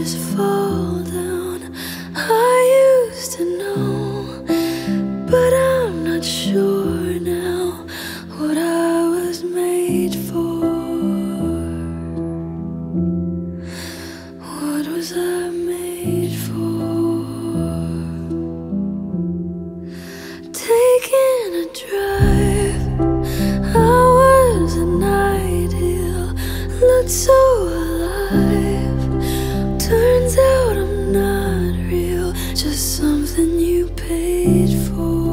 just fall down. I used to know, but I'm not sure now what I was made for. What was I made for? Taking a drive, I was an ideal, looked so alive. Turns out I'm not real, just something you paid for.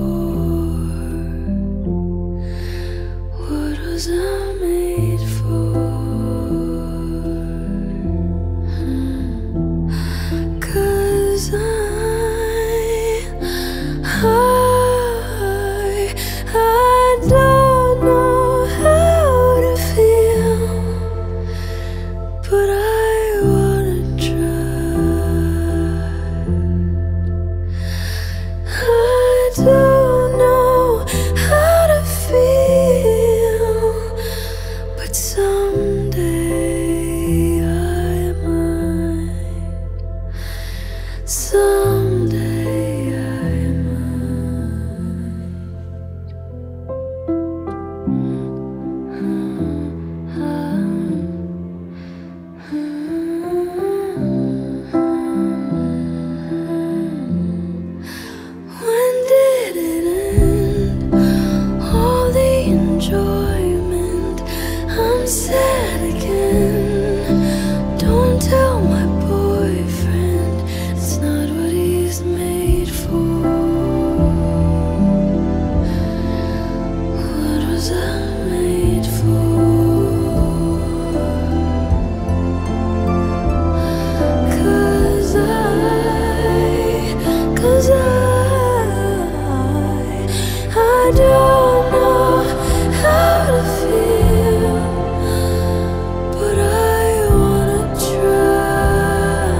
What was I made for? 'Cause I don't know how to feel, but I wanna try. I don't know how to feel, but someday I might. Someday I When did it end? All the enjoyment. I'm sad again. Don't tell my boyfriend, it's not what he's made for. What was I made for? 'Cause I don't know how to feel, but I wanna try.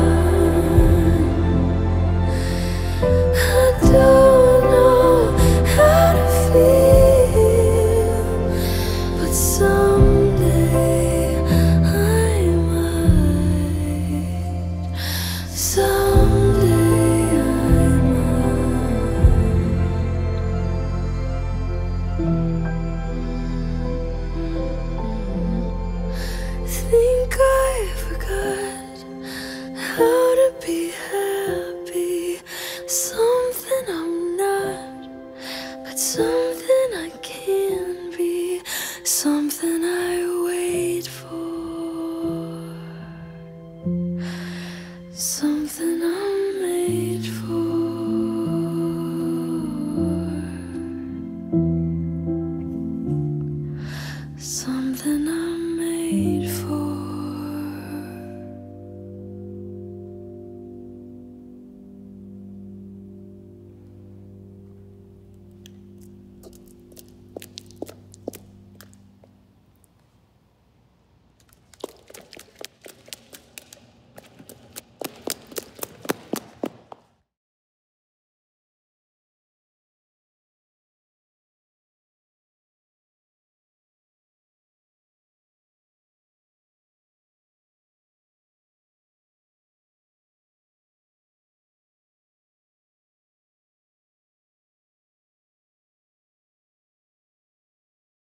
I don't know how to feel, but someday I might. Someday I might. Think I forgot how to be happy. Something I'm not, but something I can be. Something I wait for.